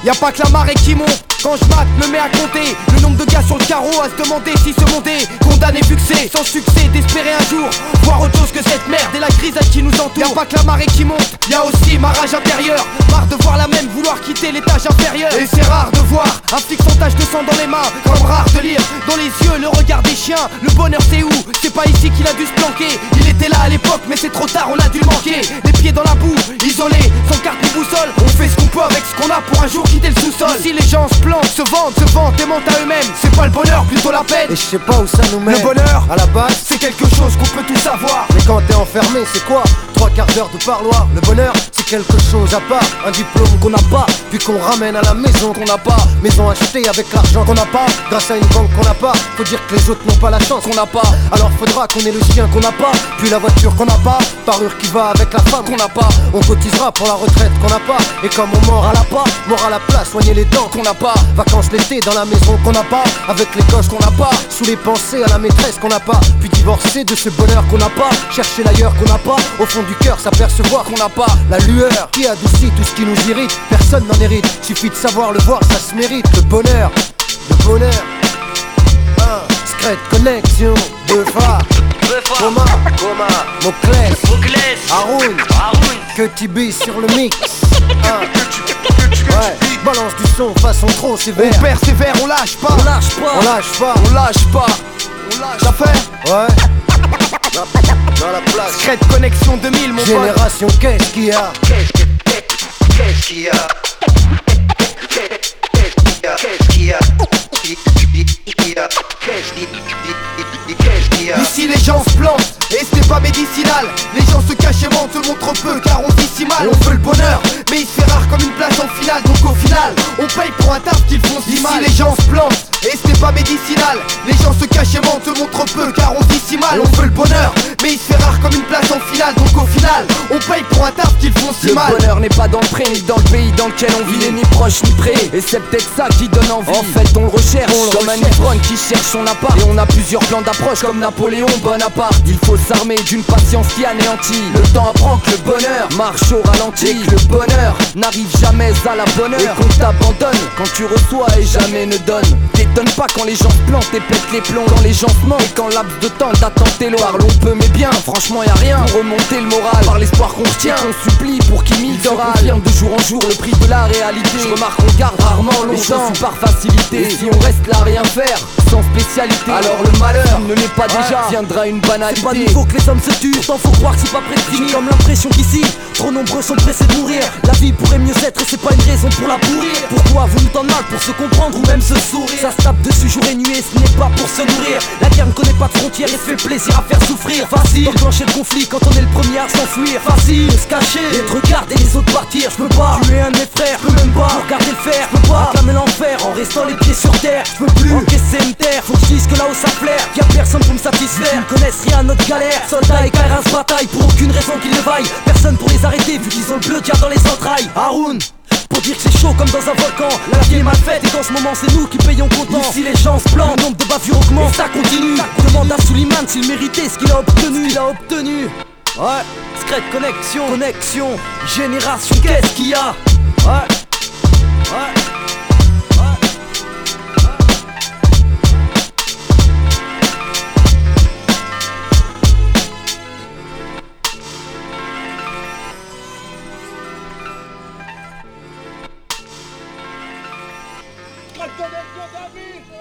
Y'a pas que la marée qui monte. Quand je mate, me mets à compter le nombre de gars sur le carreau à se demander si se monter. Condamné, fixé, sans succès, d'espérer un jour voir autre chose que cette merde et la grisaille qui nous entoure. Y'a pas que la marée qui monte, y'a aussi ma rage intérieure. Marre de voir la même vouloir quitter l'étage inférieur. Et c'est rare de voir un flic son tache de sang dans les mains, comme rare de lire dans les yeux le regard des chiens. Le bonheur c'est où? C'est pas ici qu'il a dû se planquer. Il était là à l'époque mais c'est trop tard, on a dû le manquer. Les pieds dans la boue, isolé, sans carte ni boussole. On fait ce qu'on peut avec ce qu'on a pour un jour quitter le sous-sol. Si les gens se plantent, se vantent et mentent à eux-mêmes, c'est pas le bonheur, plutôt la peine. Et je sais pas où ça nous mène. Le bonheur, à la base, c'est quelque chose qu'on peut tous avoir. Mais quand t'es enfermé, c'est quoi? 3 quarts d'heure de parloir. Le bonheur, c'est quelque chose à part. Un diplôme qu'on n'a pas, puis qu'on ramène à la maison qu'on n'a pas. Maison achetée avec l'argent qu'on n'a pas, grâce à une banque qu'on n'a pas. Faut dire que les autres n'ont pas la chance qu'on n'a pas. Alors faudra qu'on ait le chien qu'on n'a pas, puis la voiture qu'on n'a pas, parure qui va avec la femme qu'on n'a pas. On cotisera pour la retraite qu'on n'a pas. Et comme on mord à la pas, mort à la place, soigner les dents qu'on n'a pas. Vacances l'été dans la maison qu'on n'a pas, avec les gosses qu'on n'a pas. Sous les pensées à la maîtresse qu'on n'a pas. Puis divorcer de ce bonheur qu'on n'a pas. Chercher l'ailleurs qu'on n'a pas. Au fond du cœur s'apercevoir qu'on n'a pas la lueur qui adoucit tout ce qui nous irrite. Personne n'en hérite, suffit de savoir le voir, ça se mérite. Le bonheur, Secret Connection, deux fois Coma, Moclès, Haroun, que Tibi sur le mix. Ouais, balance du son façon trop sévère. On persévère, on lâche pas. Ça fait Ouais. Dans la place. Secret Connection 2000, mon pote. Génération, qu'est-ce qu'il y a? Qu'est-ce qu'il y a? Ici les gens se plantent, et c'est pas médicinal. Les gens se cachent et mentent, se montrent peu car on vit si mal. On veut le bonheur, mais il se fait rare comme une place en finale. Donc au final, on paye pour un taf qu'ils font si mal. Ici les gens se plantent, et c'est pas médicinal. Les gens se cachent et mentent, se montrent peu car on vit si mal. On veut le bonheur, mais il se fait rare comme une place en finale. Donc au final, on paye pour un taf qu'ils font si mal. Le bonheur n'est pas dans le pré, ni dans le pays dans lequel on vit. Il est ni proche ni près, et c'est peut-être ça qui donne envie. En fait on le recherche, comme un ivrogne qui cherche son appart. Et on a plusieurs plans d'approche comme Napoléon Bonaparte. Il faut s'armer d'une patience qui anéantit. Le temps apprend que le bonheur marche au ralenti, et que le bonheur n'arrive jamais à la bonne heure, et qu'on t'abandonne quand tu reçois et jamais ne donne. T'étonne pas quand les gens se plantent et pètent les plombs, quand les gens se mentent et quand laps de temps d'attente est long. Parlons peu mais bien, franchement y'a rien pour remonter le moral. Par l'espoir qu'on retient, on supplie pour qu'il confirme de jour en jour le prix de la réalité. Je remarque qu'on garde rarement longtemps par facilité. Et si on reste là à rien faire, sans spécialité, alors le malheur ne l'est pas déjà, viendra une banalité. C'est pas nouveau que les hommes se tuent, pourtant faut croire que c'est pas prédéfini. J'ai comme l'impression qu'ici, trop nombreux sont pressés de mourir. La vie pourrait mieux être et c'est pas une raison pour la pourrir. Pourquoi vous nous tendez mal pour se comprendre ou même se sourire? Ça se tape dessus jour et nuit et ce n'est pas pour se nourrir. La guerre ne connaît pas de frontières et se fait plaisir à faire souffrir. Facile d'enclencher le conflit quand on est le premier à s'enfuir. Facile de se cacher et de regarder les autres partir. Je peux pas tuer un de mes frères, je peux même pas regarder le fer. Je peux pas acclamer l'enfer en restant les pieds sur terre. Je peux plus encaisser me taire, faut que je dise que là où ça flaire, y'a personne pour me satisfaire. Ils ne connaissent rien à notre galère. Soldats et Kairins se bataillent pour aucune raison qu'ils ne vaillent. Personne pour les arrêter vu qu'ils ont le bleu diable dans les entrailles. Haroun, pour dire que c'est chaud comme dans un volcan. La vie est mal faite et qu'en ce moment c'est nous qui payons comptant. Ici les gens se plantent, le nombre de bavures augmente et ça continue. Demande à Suleiman s'il méritait ce qu'il a obtenu. Ouais, Secret Connection, Génération, qu'est-ce qu'il y a? Ouais. Connexion d'amis.